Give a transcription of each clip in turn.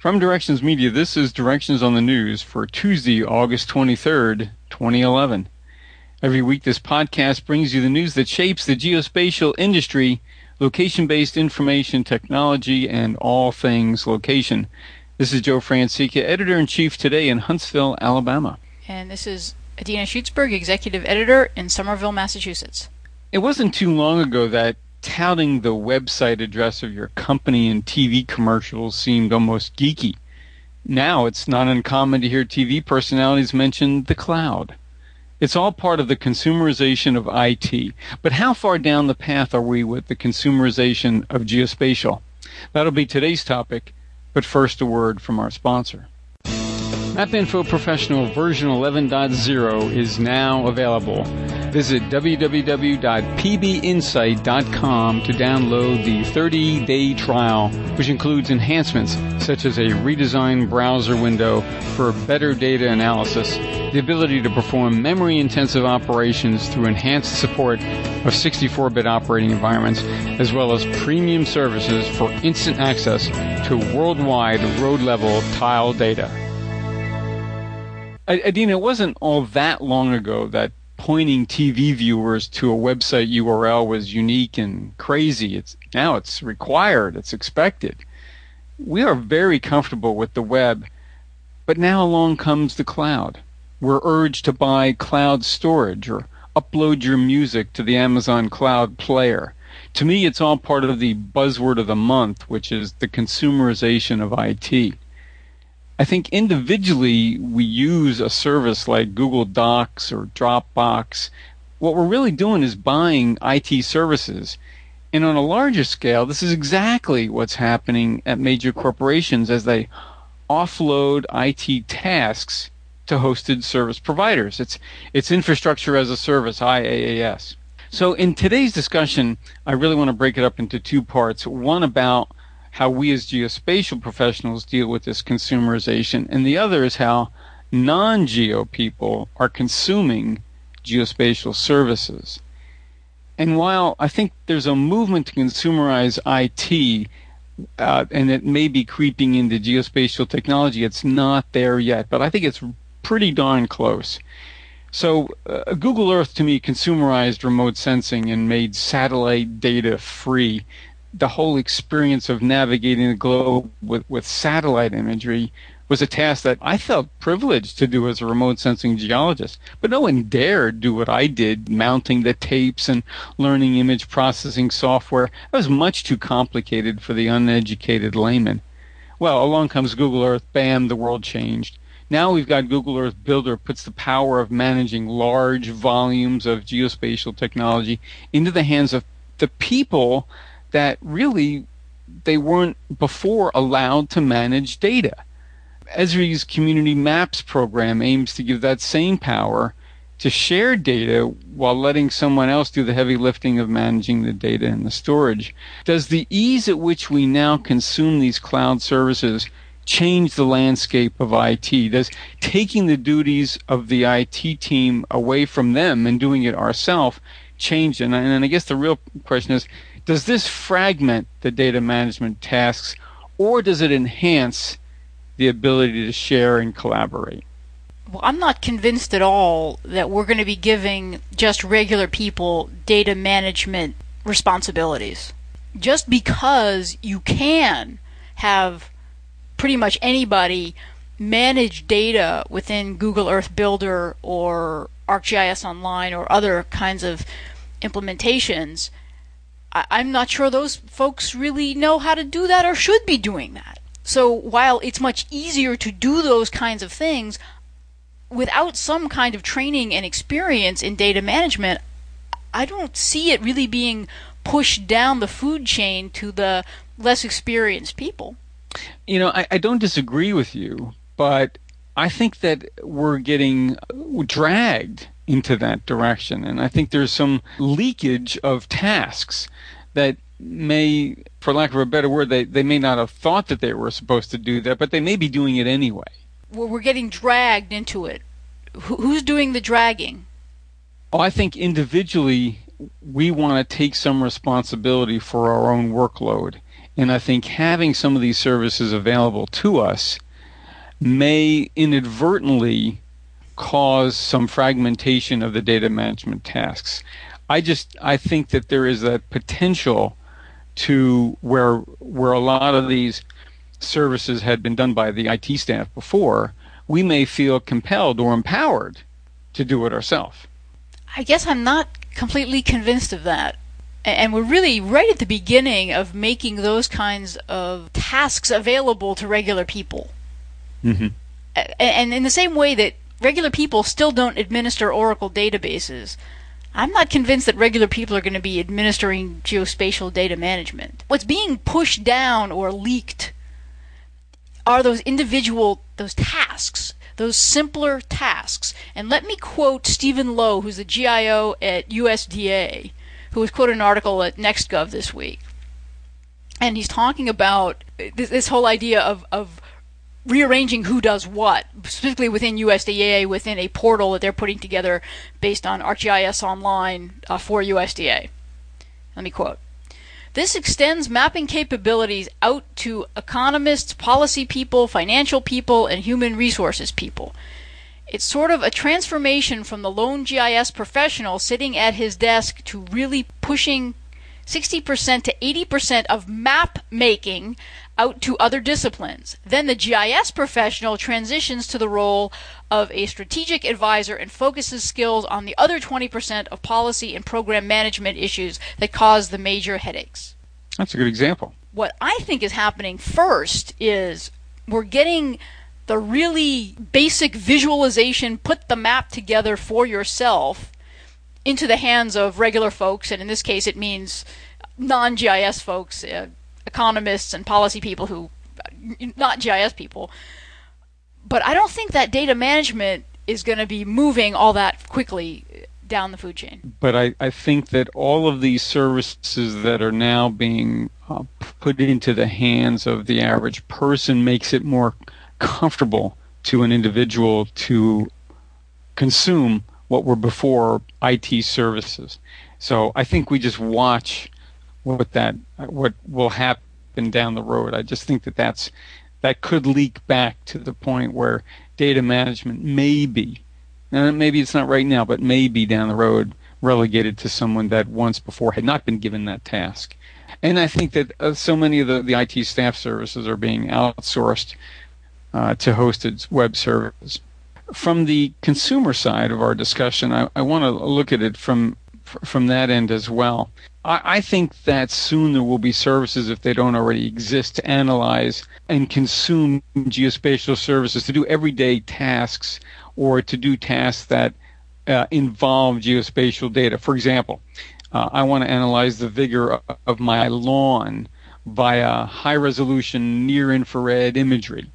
From Directions Media, this is Directions on the News for Tuesday, August 23rd, 2011. Every week, this podcast brings you the news that shapes the geospatial industry, location-based information technology, and all things location. This is Joe Francica, Editor-in-Chief today in Huntsville, Alabama. And this is Adina Schutzberg, Executive Editor in Somerville, Massachusetts. It wasn't too long ago that touting the website address of your company in TV commercials seemed almost geeky. Now it's not uncommon to hear TV personalities mention the cloud. It's all part of the consumerization of IT. But how far down the path are we with the consumerization of geospatial? That'll be today's topic, but first a word from our sponsor. MapInfo Professional version 11.0 is now available. Visit www.pbinsight.com to download the 30-day trial, which includes enhancements such as a redesigned browser window for better data analysis, the ability to perform memory-intensive operations through enhanced support of 64-bit operating environments, as well as premium services for instant access to worldwide road-level tile data. Adina, it wasn't all that long ago that pointing TV viewers to a website URL was unique and crazy. Now it's required. It's expected. We are very comfortable with the web, but now along comes the cloud. We're urged to buy cloud storage or upload your music to the Amazon Cloud Player. To me, it's all part of the buzzword of the month, which is the consumerization of IT. I think individually we use a service like Google Docs or Dropbox. What we're really doing is buying IT services. And on a larger scale, this is exactly what's happening at major corporations as they offload IT tasks to hosted service providers. It's infrastructure as a service, IaaS. So in today's discussion, I really want to break it up into two parts. One about how we as geospatial professionals deal with this consumerization, and the other is how non-geo people are consuming geospatial services. And while I think there's a movement to consumerize IT, and it may be creeping into geospatial technology, it's not there yet, but I think it's pretty darn close. So Google Earth, to me, consumerized remote sensing and made satellite data free. The whole experience of navigating the globe with satellite imagery was a task that I felt privileged to do as a remote sensing geologist. But no one dared do what I did, mounting the tapes and learning image processing software. That was much too complicated for the uneducated layman. Well, along comes Google Earth. Bam, the world changed. Now we've got Google Earth Builder puts the power of managing large volumes of geospatial technology into the hands of the people that really they weren't before allowed to manage data. Esri's Community Maps program aims to give that same power to share data while letting someone else do the heavy lifting of managing the data and the storage. Does the ease at which we now consume these cloud services change the landscape of IT? Does taking the duties of the IT team away from them and doing it ourselves change it? And I guess the real question is, does this fragment the data management tasks, or does it enhance the ability to share and collaborate? Well, I'm not convinced at all that we're going to be giving just regular people data management responsibilities. Just because you can have pretty much anybody manage data within Google Earth Builder or ArcGIS Online or other kinds of implementations, I'm not sure those folks really know how to do that or should be doing that. So while it's much easier to do those kinds of things, without some kind of training and experience in data management, I don't see it really being pushed down the food chain to the less experienced people. You know, I don't disagree with you, but I think that we're getting dragged into that direction. And I think there's some leakage of tasks that may, for lack of a better word, they may not have thought that they were supposed to do that, but they may be doing it anyway. Well, we're getting dragged into it. Who's doing the dragging? Oh, I think individually we want to take some responsibility for our own workload. And I think having some of these services available to us may inadvertently cause some fragmentation of the data management tasks. I think that there is that potential to where a lot of these services had been done by the IT staff before, we may feel compelled or empowered to do it ourselves. I guess I'm not completely convinced of that. And we're really right at the beginning of making those kinds of tasks available to regular people. Mm-hmm. And in the same way that regular people still don't administer Oracle databases, I'm not convinced that regular people are going to be administering geospatial data management. What's being pushed down or leaked are those tasks, those simpler tasks. And let me quote Stephen Lowe, who's the GIO at USDA, who was quoted in an article at NextGov this week. And he's talking about this whole idea of rearranging who does what, specifically within USDA, within a portal that they're putting together based on ArcGIS Online for USDA. Let me quote. This extends mapping capabilities out to economists, policy people, financial people, and human resources people. It's sort of a transformation from the lone GIS professional sitting at his desk to really pushing 60% to 80% of map making out to other disciplines. Then the GIS professional transitions to the role of a strategic advisor and focuses skills on the other 20% of policy and program management issues that cause the major headaches. That's a good example. What I think is happening first is we're getting the really basic visualization, put the map together for yourself, into the hands of regular folks, and in this case it means non-GIS folks, economists and policy people who, not GIS people. But I don't think that data management is going to be moving all that quickly down the food chain. But I think that all of these services that are now being put into the hands of the average person makes it more comfortable to an individual to consume what were before IT services. So I think we just watch what will happen down the road. I just think that could leak back to the point where data management may be, and maybe it's not right now, but maybe down the road relegated to someone that once before had not been given that task. And I think that so many of the IT staff services are being outsourced to hosted web services. From the consumer side of our discussion, I want to look at it from that end as well. I think that soon there will be services, if they don't already exist, to analyze and consume geospatial services, to do everyday tasks or to do tasks that involve geospatial data. For example, I want to analyze the vigor of my lawn via high-resolution near-infrared imagery.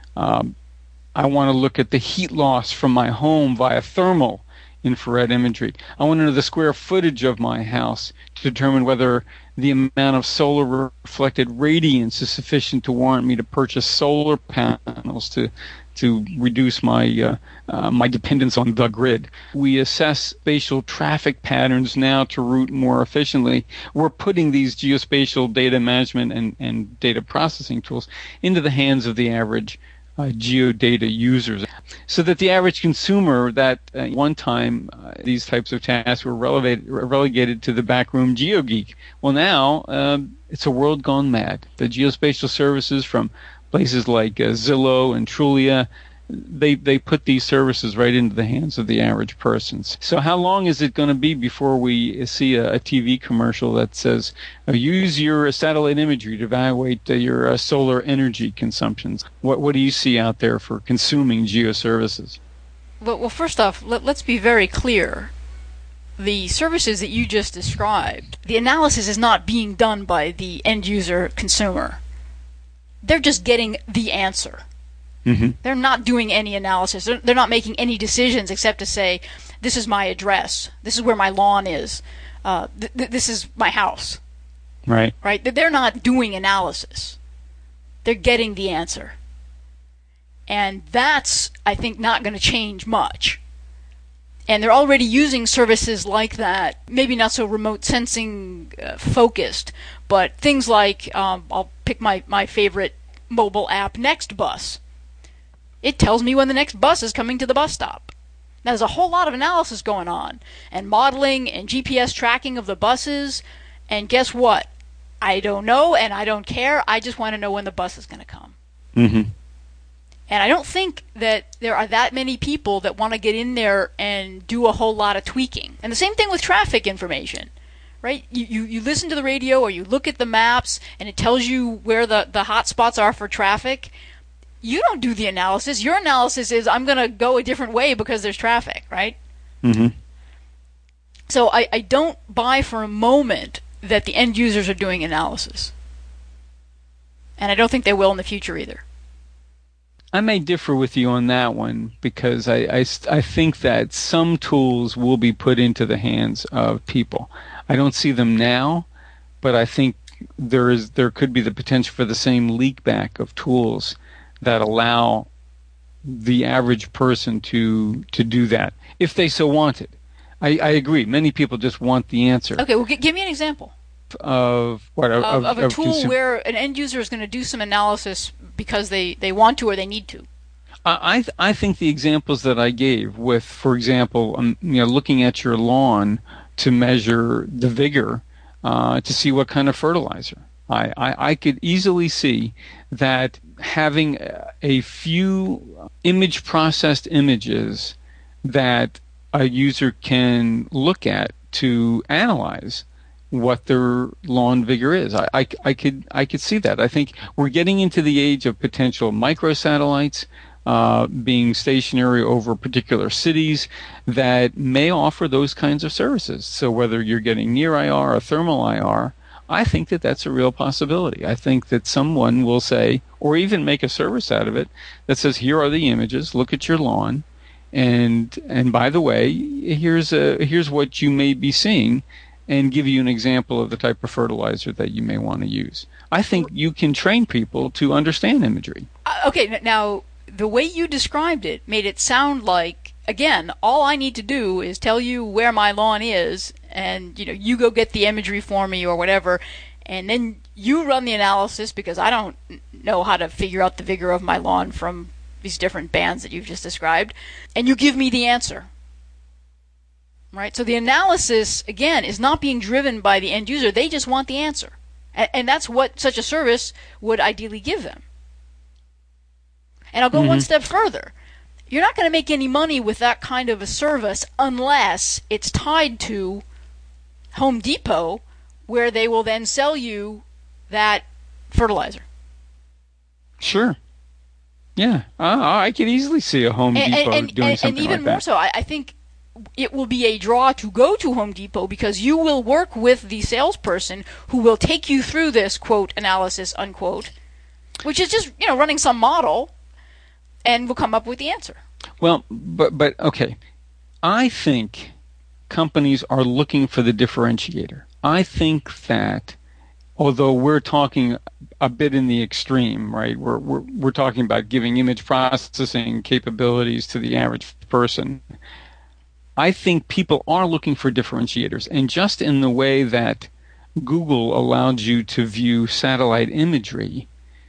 I want to look at the heat loss from my home via thermal infrared imagery. I want to know the square footage of my house to determine whether the amount of solar reflected radiance is sufficient to warrant me to purchase solar panels to reduce my my dependence on the grid. We assess spatial traffic patterns now to route more efficiently. We're putting these geospatial data management and data processing tools into the hands of the average geodata users, so that the average consumer that one time these types of tasks were relegated to the backroom geogeek. Well, now it's a world gone mad. The geospatial services from places like Zillow and Trulia, they put these services right into the hands of the average persons. So how long is it going to be before we see a TV commercial that says, use your satellite imagery to evaluate your solar energy consumptions? What do you see out there for consuming geoservices? Well, first off, let's be very clear. The services that you just described, the analysis is not being done by the end user consumer. They're just getting the answer. Mm-hmm. They're not doing any analysis. They're not making any decisions except to say, this is my address. This is where my lawn is. This is my house. Right. Right? They're not doing analysis. They're getting the answer. And that's, I think, not going to change much. And they're already using services like that, maybe not so remote sensing focused, but things like, I'll pick my favorite mobile app, NextBus. It tells me when the next bus is coming to the bus stop. Now, there's a whole lot of analysis going on, and modeling and GPS tracking of the buses, and guess what? I don't know, and I don't care. I just want to know when the bus is going to come. Mm-hmm. And I don't think that there are that many people that want to get in there and do a whole lot of tweaking. And the same thing with traffic information, right? You listen to the radio or you look at the maps and it tells you where the hot spots are for traffic. You don't do the analysis. Your analysis is, I'm going to go a different way because there's traffic, right? Mm-hmm. So I don't buy for a moment that the end users are doing analysis. And I don't think they will in the future either. I may differ with you on that one because I think that some tools will be put into the hands of people. I don't see them now, but I think there could be the potential for the same leak back of tools that allow the average person to do that if they so want it. I agree. Many people just want the answer. Okay, well, give me an example. Of what? Of a tool where an end user is going to do some analysis because they want to or they need to. I think the examples that I gave with, for example, looking at your lawn to measure the vigor, to see what kind of fertilizer. I could easily see that having a few image processed images that a user can look at to analyze what their lawn vigor is. I could see that. I think we're getting into the age of potential microsatellites being stationary over particular cities that may offer those kinds of services. So whether you're getting near IR or thermal IR, I think that that's a real possibility. I think that someone will say, or even make a service out of it, that says, here are the images, look at your lawn, and by the way, here's what you may be seeing, and give you an example of the type of fertilizer that you may want to use. I think you can train people to understand imagery. Okay, now, the way you described it made it sound like, again, all I need to do is tell you where my lawn is, and you go get the imagery for me or whatever, and then you run the analysis because I don't know how to figure out the vigor of my lawn from these different bands that you've just described, and you give me the answer. Right? So the analysis, again, is not being driven by the end user. They just want the answer. And that's what such a service would ideally give them. And I'll go one step further. You're not going to make any money with that kind of a service unless it's tied to Home Depot, where they will then sell you that fertilizer. Sure. Yeah. I could easily see a Home Depot doing something like that. And even more so, I think it will be a draw to go to Home Depot because you will work with the salesperson who will take you through this, quote, analysis, unquote, which is just, running some model, and will come up with the answer. Well, but okay. I think companies are looking for the differentiator. I think that although we're talking a bit in the extreme, right? We're talking about giving image processing capabilities to the average person. I think people are looking for differentiators, and just in the way that Google allowed you to view satellite imagery,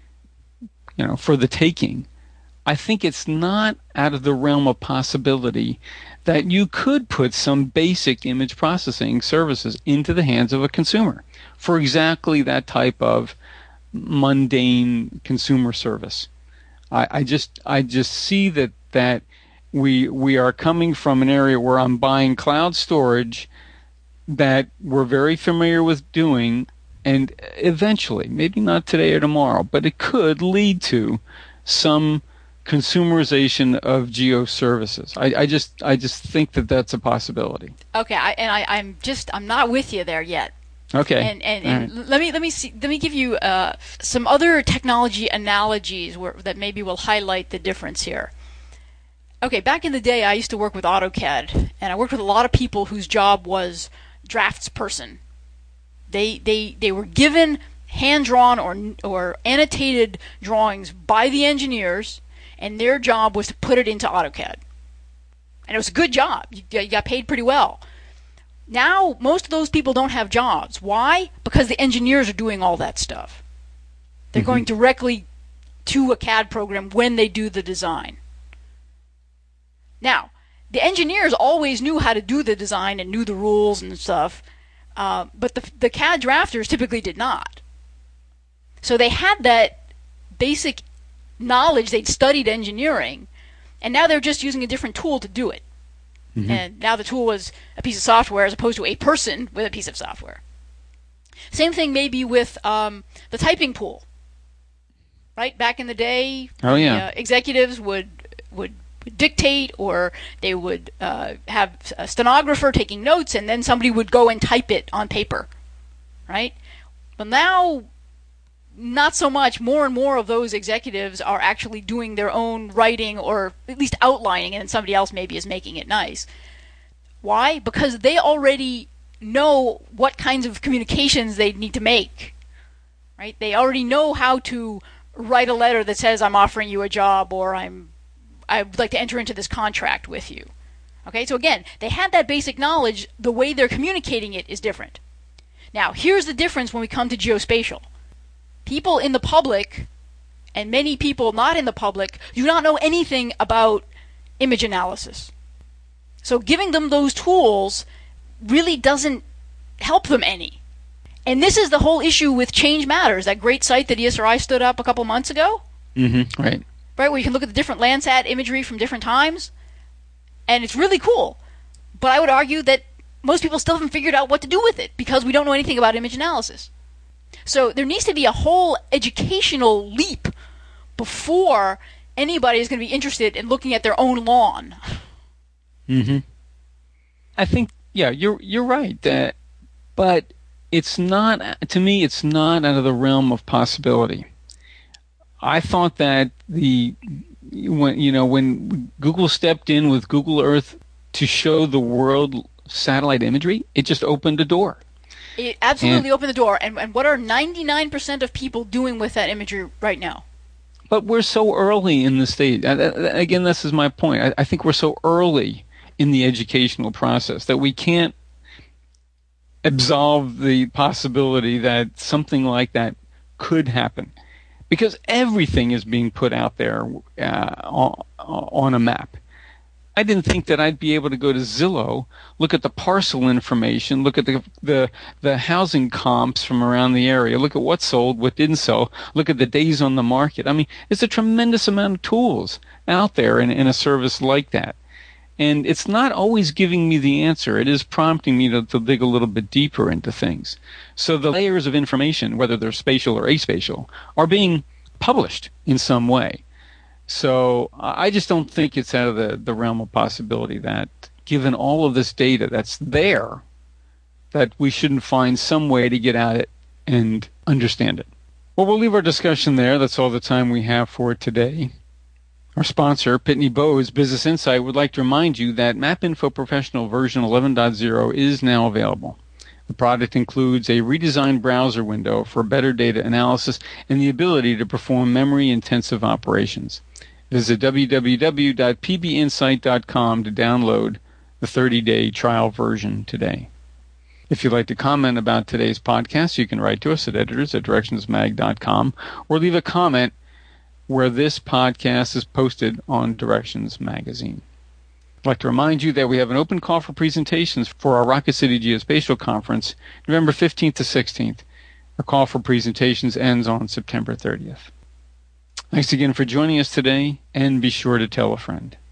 for the taking, I think it's not out of the realm of possibility that you could put some basic image processing services into the hands of a consumer for exactly that type of mundane consumer service. I just see that we are coming from an area where I'm buying cloud storage that we're very familiar with doing, and eventually, maybe not today or tomorrow, but it could lead to some consumerization of geo services. I just think that that's a possibility. Okay, I'm not with you there yet. Okay. And right. let me give you some other technology analogies that maybe will highlight the difference here. Okay, back in the day, I used to work with AutoCAD, and I worked with a lot of people whose job was draftsperson. They were given hand-drawn or annotated drawings by the engineers, and their job was to put it into AutoCAD. And it was a good job. You got paid pretty well. Now, most of those people don't have jobs. Why? Because the engineers are doing all that stuff. They're going directly to a CAD program when they do the design. Now, the engineers always knew how to do the design and knew the rules and stuff, but the CAD drafters typically did not. So they had that basic knowledge. They'd studied engineering, and now they're just using a different tool to do it. And now the tool was a piece of software as opposed to a person with a piece of software. Same thing maybe with the typing pool. Right? Back in the day, executives would dictate, or they would have a stenographer taking notes, and then somebody would go and type it on paper. Right? But now, not so much. More and more of those executives are actually doing their own writing, or at least outlining it, and somebody else maybe is making it nice. Why? Because they already know what kinds of communications they need to make. Right? They already know how to write a letter that says, I'm offering you a job, or I would like to enter into this contract with you. Okay, so again, they had that basic knowledge. The way they're communicating it is different. Now, here's the difference when we come to geospatial. People in the public, and many people not in the public, do not know anything about image analysis. So giving them those tools really doesn't help them any. And this is the whole issue with Change Matters, that great site that ESRI stood up a couple months ago. Right, where you can look at the different Landsat imagery from different times. And it's really cool. But I would argue that most people still haven't figured out what to do with it because we don't know anything about image analysis. So there needs to be a whole educational leap before anybody is going to be interested in looking at their own lawn. I think, you're right. But it's not, to me, it's not out of the realm of possibility. I thought that when Google stepped in with Google Earth to show the world satellite imagery, it just opened a door. It absolutely opened the door. And what are 99% of people doing with that imagery right now? But we're so early in the stage. Again, this is my point. I think we're so early in the educational process that we can't absolve the possibility that something like that could happen. Because everything is being put out there on a map. I didn't think that I'd be able to go to Zillow, look at the parcel information, look at the housing comps from around the area, look at what sold, what didn't sell, look at the days on the market. I mean, it's a tremendous amount of tools out there in a service like that. And it's not always giving me the answer. It is prompting me to dig a little bit deeper into things. So the layers of information, whether they're spatial or aspatial, are being published in some way. So I just don't think it's out of the realm of possibility that, given all of this data that's there, that we shouldn't find some way to get at it and understand it. Well, we'll leave our discussion there. That's all the time we have for today. Our sponsor, Pitney Bowes Business Insight, would like to remind you that MapInfo Professional version 11.0 is now available. The product includes a redesigned browser window for better data analysis and the ability to perform memory-intensive operations. Visit www.pbinsight.com to download the 30-day trial version today. If you'd like to comment about today's podcast, you can write to us at editors@directionsmag.com or leave a comment where this podcast is posted on Directions Magazine. I'd like to remind you that we have an open call for presentations for our Rocket City Geospatial Conference, November 15th to 16th. Our call for presentations ends on September 30th. Thanks again for joining us today, and be sure to tell a friend.